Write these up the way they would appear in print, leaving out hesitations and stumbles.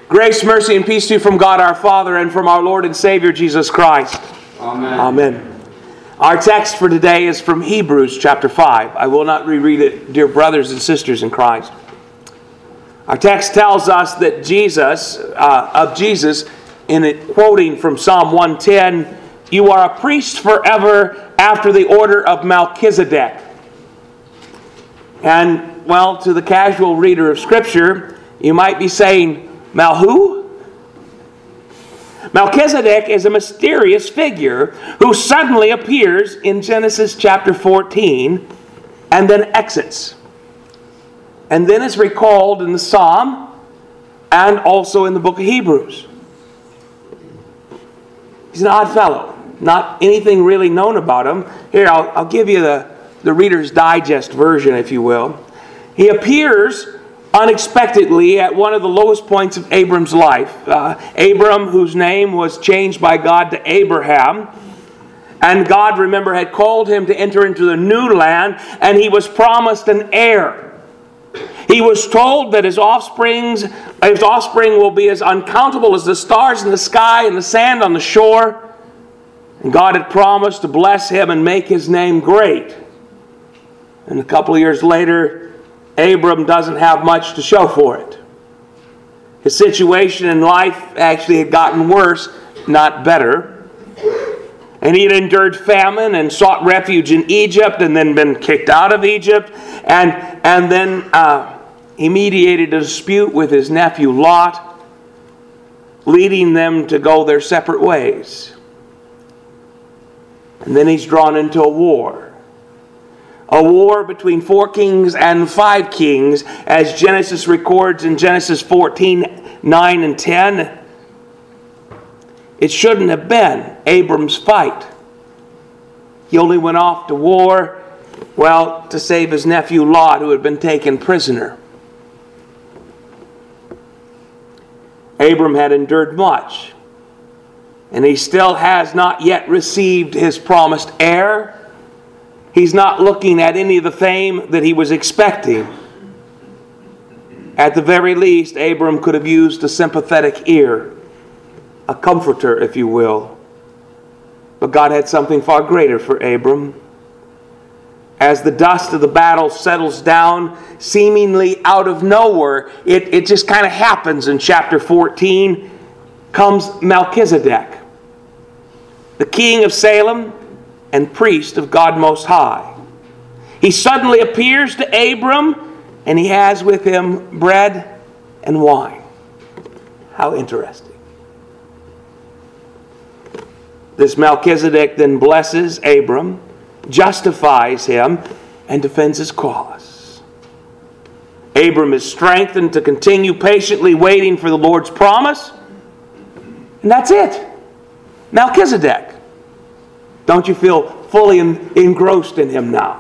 Grace, mercy, and peace to you from God our Father and from our Lord and Savior Jesus Christ. Amen. Amen. Our text for today is from Hebrews chapter 5. I will not reread it, dear brothers and sisters in Christ. Our text tells us that Jesus, in it, quoting from Psalm 110, "You are a priest forever after the order of Melchizedek." And, well, to the casual reader of Scripture, you might be saying, "Mal who?" Melchizedek is a mysterious figure who suddenly appears in Genesis chapter 14 and then exits. And then is recalled in the Psalm and also in the book of Hebrews. He's an odd fellow. Not anything really known about him. Here, I'll give you the Reader's Digest version, if you will. He appears unexpectedly at one of the lowest points of Abram's life. Abram, whose name was changed by God to Abraham. And God, remember, had called him to enter into the new land, and he was promised an heir. He was told that his offspring will be as uncountable as the stars in the sky and the sand on the shore. And God had promised to bless him and make his name great. And a couple of years later, Abram doesn't have much to show for it. His situation in life actually had gotten worse, not better. And he had endured famine and sought refuge in Egypt and then been kicked out of Egypt. And then he mediated a dispute with his nephew Lot, leading them to go their separate ways. And then he's drawn into a war. A war between 4 kings and 5 kings, as Genesis records in Genesis 14, 9 and 10. It shouldn't have been Abram's fight. He only went off to war, to save his nephew Lot, who had been taken prisoner. Abram had endured much, and he still has not yet received his promised heir. He's not looking at any of the fame that he was expecting. At the very least, Abram could have used a sympathetic ear, a comforter, if you will. But God had something far greater for Abram. As the dust of the battle settles down, seemingly out of nowhere, it just kind of happens in chapter 14, comes Melchizedek, the king of Salem and priest of God Most High. He suddenly appears to Abram, and he has with him bread and wine. How interesting. This Melchizedek then blesses Abram, justifies him, and defends his cause. Abram is strengthened to continue patiently waiting for the Lord's promise. And that's it. Melchizedek. Don't you feel fully engrossed in him now?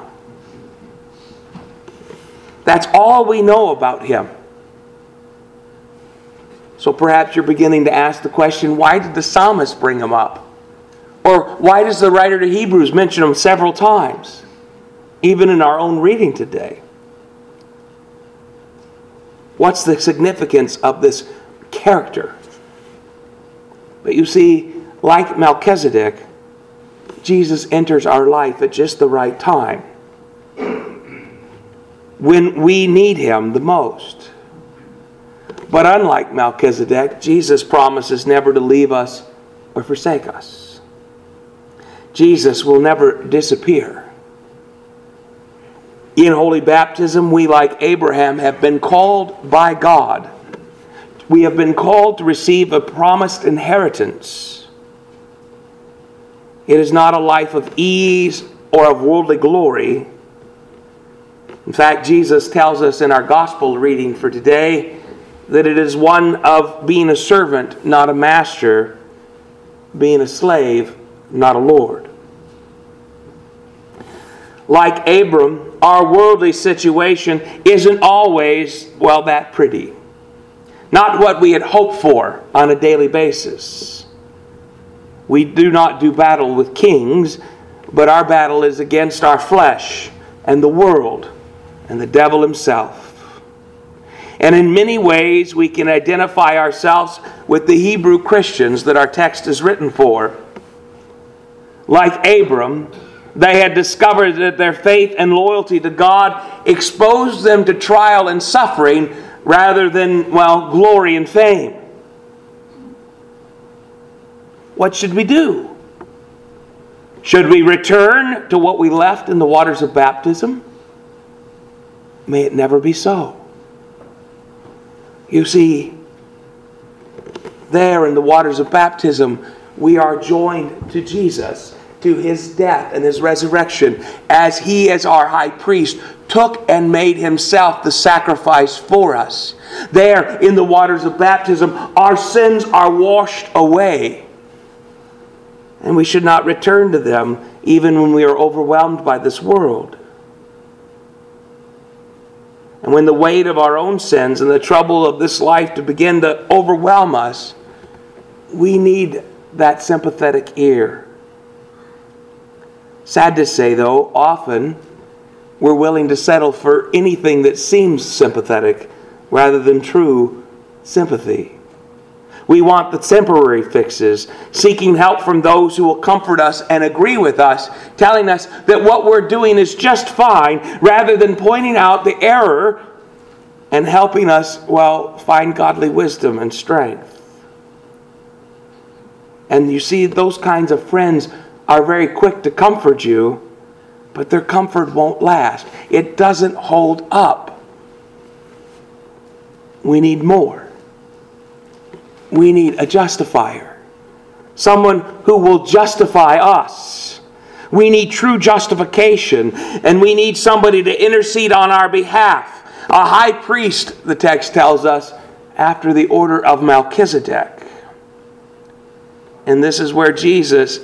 That's all we know about him. So perhaps you're beginning to ask the question, why did the psalmist bring him up? Or why does the writer to Hebrews mention him several times? Even in our own reading today. What's the significance of this character? But you see, like Melchizedek, Jesus enters our life at just the right time, when we need him the most. But unlike Melchizedek, Jesus promises never to leave us or forsake us. Jesus will never disappear. In holy baptism, we, like Abraham, have been called by God. We have been called to receive a promised inheritance. It is not a life of ease or of worldly glory. In fact, Jesus tells us in our gospel reading for today that it is one of being a servant, not a master, being a slave, not a lord. Like Abram, our worldly situation isn't always, that pretty. Not what we had hoped for on a daily basis. We do not do battle with kings, but our battle is against our flesh and the world and the devil himself. And in many ways, we can identify ourselves with the Hebrew Christians that our text is written for. Like Abram, they had discovered that their faith and loyalty to God exposed them to trial and suffering rather than, glory and fame. What should we do? Should we return to what we left in the waters of baptism? May it never be so. You see, there in the waters of baptism, we are joined to Jesus, to His death and His resurrection, as He, as our high priest, took and made Himself the sacrifice for us. There in the waters of baptism, our sins are washed away. And we should not return to them even when we are overwhelmed by this world. And when the weight of our own sins and the trouble of this life to begin to overwhelm us, we need that sympathetic ear. Sad to say, though, often we're willing to settle for anything that seems sympathetic rather than true sympathy. We want the temporary fixes, seeking help from those who will comfort us and agree with us, telling us that what we're doing is just fine, rather than pointing out the error and helping us, find godly wisdom and strength. And you see, those kinds of friends are very quick to comfort you, but their comfort won't last. It doesn't hold up. We need more. We need a justifier. Someone who will justify us. We need true justification, and we need somebody to intercede on our behalf. A high priest, the text tells us, after the order of Melchizedek. And this is where Jesus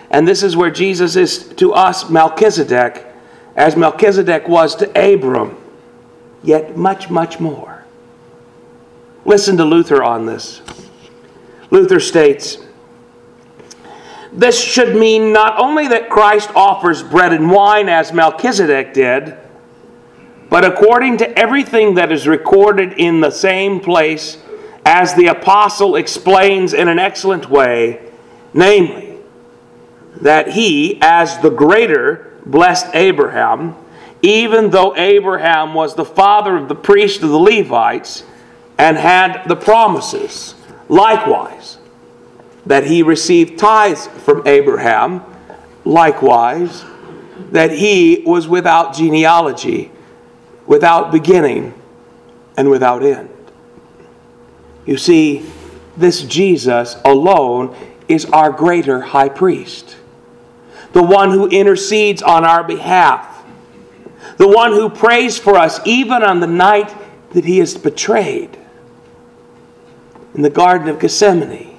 is to us Melchizedek, as Melchizedek was to Abram, yet much, much more. Listen to Luther on this. Luther states, "This should mean not only that Christ offers bread and wine as Melchizedek did, but according to everything that is recorded in the same place as the apostle explains in an excellent way, namely, that he, as the greater, blessed Abraham, even though Abraham was the father of the priests of the Levites and had the promises. Likewise, that he received tithes from Abraham. Likewise, that he was without genealogy, without beginning, and without end." You see, this Jesus alone is our greater high priest. The one who intercedes on our behalf. The one who prays for us even on the night that he is betrayed. In the Garden of Gethsemane,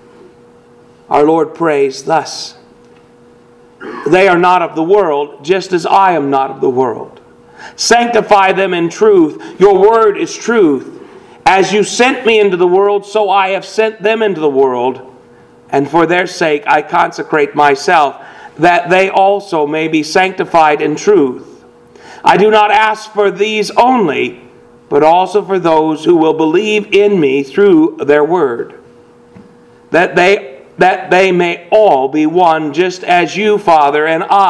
our Lord prays thus, "They are not of the world, just as I am not of the world. Sanctify them in truth. Your word is truth. As you sent me into the world, so I have sent them into the world. And for their sake I consecrate myself, that they also may be sanctified in truth. I do not ask for these only, but also for those who will believe in me through their word, that they may all be one, just as you, Father,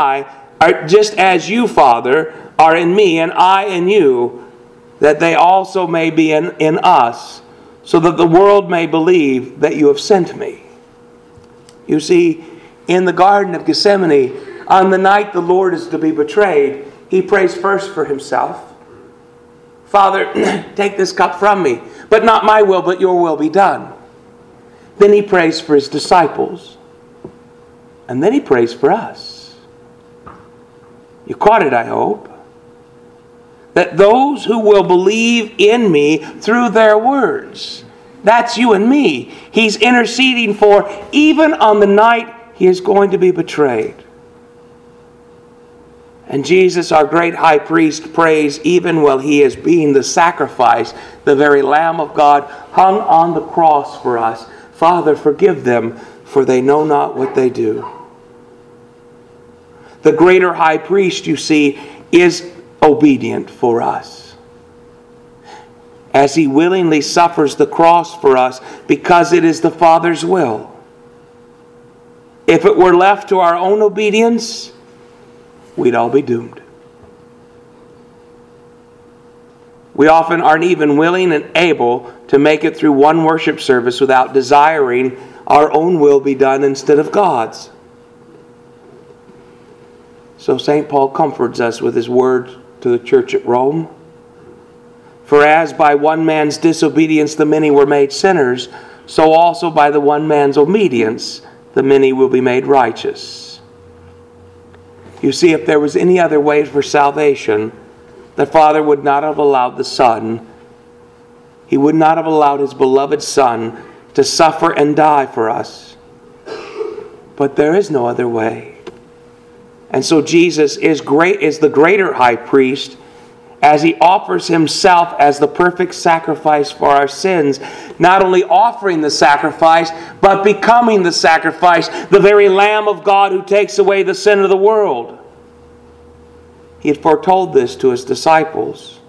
are in me and I in you, that they also may be in us, so that the world may believe that you have sent me." You see, in the Garden of Gethsemane, on the night the Lord is to be betrayed, he prays first for himself. "Father, take this cup from me, but not my will, but your will be done." Then he prays for his disciples. And then he prays for us. You caught it, I hope. That those who will believe in me through their words, that's you and me, he's interceding for even on the night he is going to be betrayed. And Jesus, our great high priest, prays even while he is being the sacrifice, the very Lamb of God hung on the cross for us. "Father, forgive them, for they know not what they do." The greater high priest, you see, is obedient for us. as He willingly suffers the cross for us because it is the Father's will. If it were left to our own obedience, we'd all be doomed. We often aren't even willing and able to make it through one worship service without desiring our own will be done instead of God's. So St. Paul comforts us with his word to the church at Rome. For as by one man's disobedience the many were made sinners, so also by the one man's obedience the many will be made righteous. You see, if there was any other way for salvation, the Father would not have allowed the Son. He would not have allowed His beloved Son to suffer and die for us. But there is no other way. And so Jesus is the greater high priest, as He offers Himself as the perfect sacrifice for our sins, not only offering the sacrifice, but becoming the sacrifice, the very Lamb of God who takes away the sin of the world. He had foretold this to His disciples.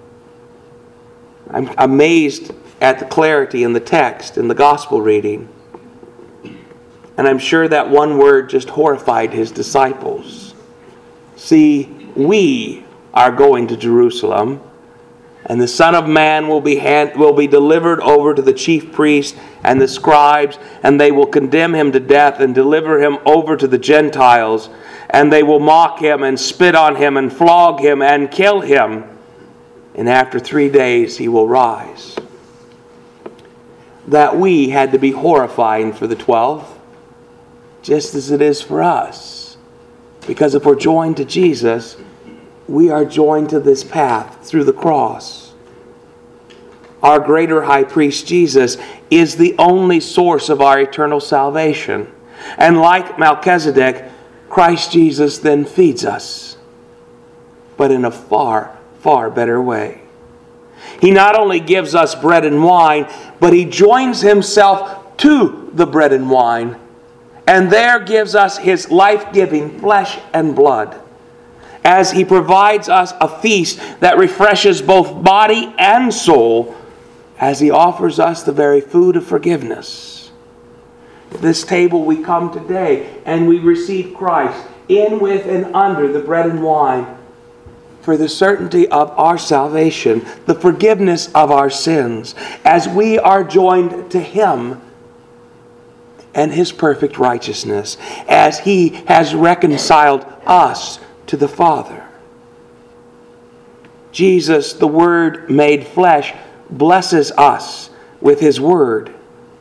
I'm amazed at the clarity in the text, in the gospel reading. And I'm sure that one word just horrified His disciples. See, we are going to Jerusalem, and the Son of Man will be delivered over to the chief priests and the scribes, and they will condemn Him to death and deliver Him over to the Gentiles, and they will mock Him and spit on Him and flog Him and kill Him, and after 3 days He will rise. That we had to be horrifying for the 12, just as it is for us. Because if we're joined to Jesus, we are joined to this path through the cross. Our greater high priest Jesus is the only source of our eternal salvation. And like Melchizedek, Christ Jesus then feeds us, but in a far, far better way. He not only gives us bread and wine, but He joins Himself to the bread and wine, and there gives us His life-giving flesh and blood, as He provides us a feast that refreshes both body and soul, as He offers us the very food of forgiveness. At this table we come today, and we receive Christ in, with, and under the bread and wine for the certainty of our salvation, the forgiveness of our sins, as we are joined to Him and His perfect righteousness, as He has reconciled us to the Father. Jesus, the Word made flesh, blesses us with His Word.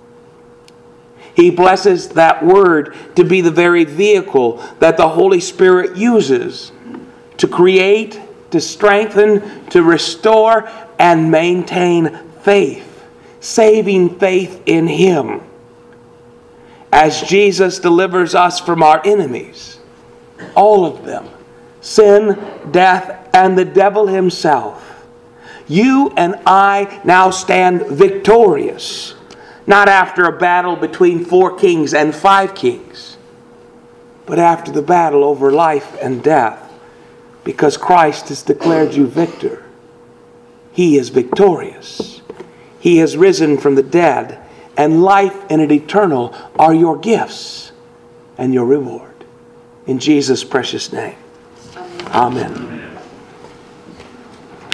He blesses that Word to be the very vehicle that the Holy Spirit uses to create, to strengthen, to restore, and maintain faith, saving faith in Him. As Jesus delivers us from our enemies, all of them, sin, death, and the devil himself, you and I now stand victorious, not after a battle between 4 kings and 5 kings, but after the battle over life and death, because Christ has declared you victor. He is victorious. He has risen from the dead, and life and an eternal are your gifts and your reward. In Jesus' precious name. Amen.